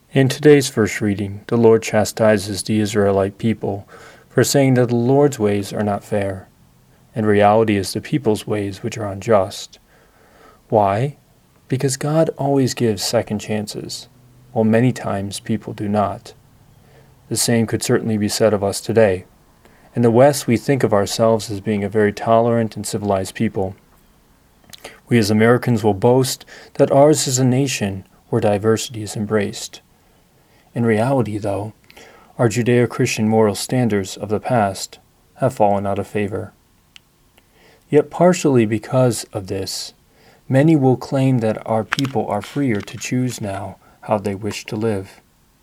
In today's first reading, the Lord chastises the Israelite people for saying that the Lord's ways are not fair. In reality, it's the people's ways which are unjust. Why? Because God always gives second chances, while many times people do not. The same could certainly be said of us today. In the West, we think of ourselves as being a very tolerant and civilized people. We as Americans will boast that ours is a nation where diversity is embraced. In reality, though, our Judeo-Christian moral standards of the past have fallen out of favor. Yet partially because of this, many will claim that our people are freer to choose now how they wish to live.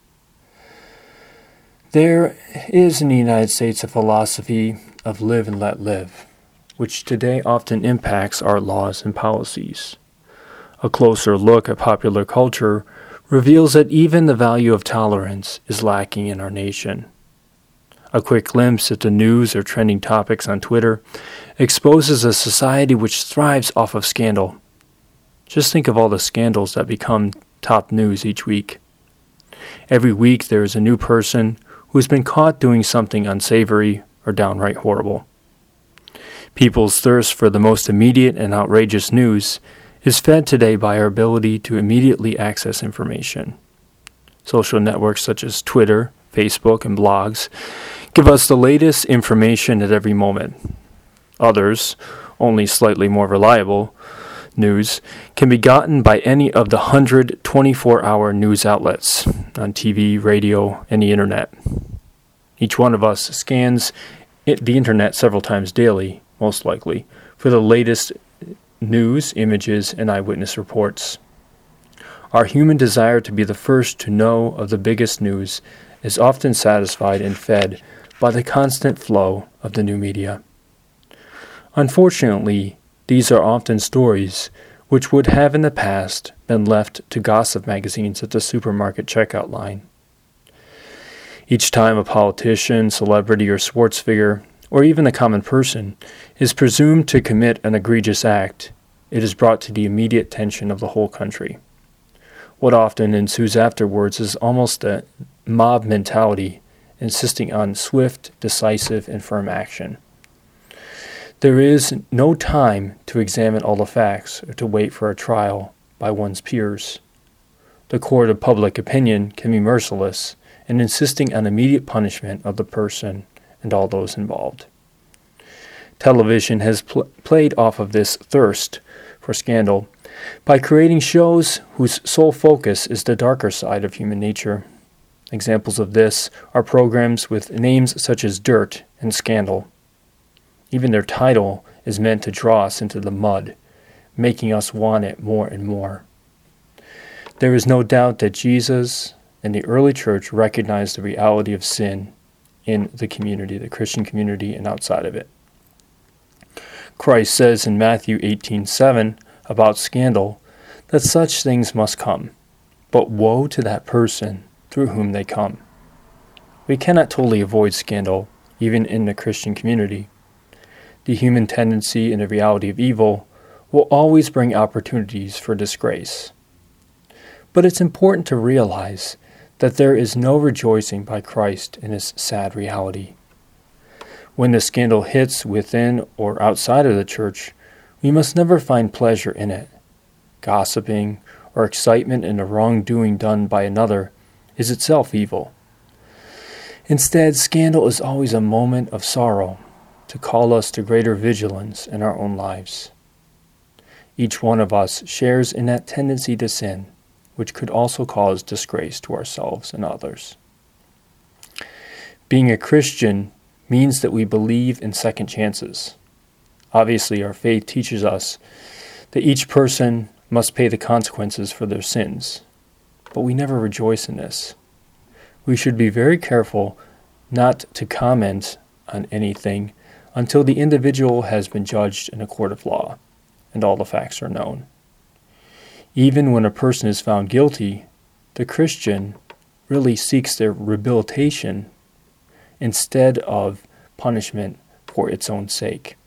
There is in the United States a philosophy of live and let live, which today often impacts our laws and policies. A closer look at popular culture reveals that even the value of tolerance is lacking in our nation. A quick glimpse at the news or trending topics on Twitter exposes a society which thrives off of scandal. Just think of all the scandals that become top news each week. Every week there is a new person who's been caught doing something unsavory or downright horrible. People's thirst for the most immediate and outrageous news is fed today by our ability to immediately access information. Social networks such as Twitter, Facebook, and blogs give us the latest information at every moment. Others, only slightly more reliable, news can be gotten by any of the 100 24-hour news outlets on TV, radio, and the internet. Each one of us scans the internet several times daily, most likely, for the latest news, images, and eyewitness reports. Our human desire to be the first to know of the biggest news is often satisfied and fed by the constant flow of the new media. Unfortunately, these are often stories which would have in the past been left to gossip magazines at the supermarket checkout line. Each time a politician, celebrity, or sports figure, or even a common person, is presumed to commit an egregious act, it is brought to the immediate attention of the whole country. What often ensues afterwards is almost a mob mentality, insisting on swift, decisive, and firm action. There is no time to examine all the facts or to wait for a trial by one's peers. The court of public opinion can be merciless in insisting on immediate punishment of the person and all those involved. Television has played off of this thirst for scandal by creating shows whose sole focus is the darker side of human nature. Examples of this are programs with names such as Dirt and Scandal. Even their title is meant to draw us into the mud, making us want it more and more. There is no doubt that Jesus and the early church recognized the reality of sin in the community, the Christian community, and outside of it. Christ says in Matthew 18:7 about scandal that such things must come, but woe to that person through whom they come. We cannot totally avoid scandal, even in the Christian community. The human tendency and the reality of evil will always bring opportunities for disgrace. But it's important to realize that there is no rejoicing by Christ in this sad reality. When the scandal hits within or outside of the church, we must never find pleasure in it. Gossiping or excitement in the wrongdoing done by another is itself evil. Instead, scandal is always a moment of sorrow to call us to greater vigilance in our own lives. Each one of us shares in that tendency to sin, which could also cause disgrace to ourselves and others. Being a Christian means that we believe in second chances. Obviously, our faith teaches us that each person must pay the consequences for their sins, but we never rejoice in this. We should be very careful not to comment on anything until the individual has been judged in a court of law and all the facts are known. Even when a person is found guilty, the Christian really seeks their rehabilitation instead of punishment for its own sake.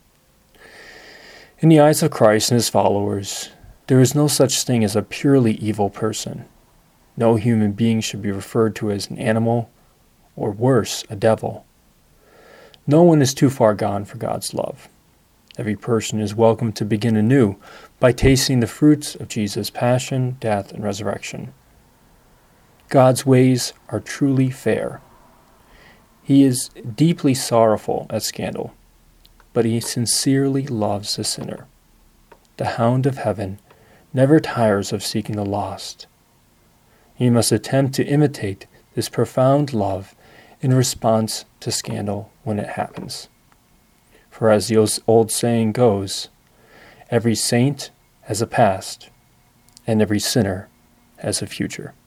In the eyes of Christ and his followers, there is no such thing as a purely evil person. No human being should be referred to as an animal, or worse, a devil. No one is too far gone for God's love. Every person is welcome to begin anew by tasting the fruits of Jesus' passion, death, and resurrection. God's ways are truly fair. He is deeply sorrowful at scandal, but he sincerely loves the sinner. The hound of heaven never tires of seeking the lost. He must attempt to imitate this profound love in response to scandal when it happens. For as the old saying goes, every saint has a past, and every sinner has a future.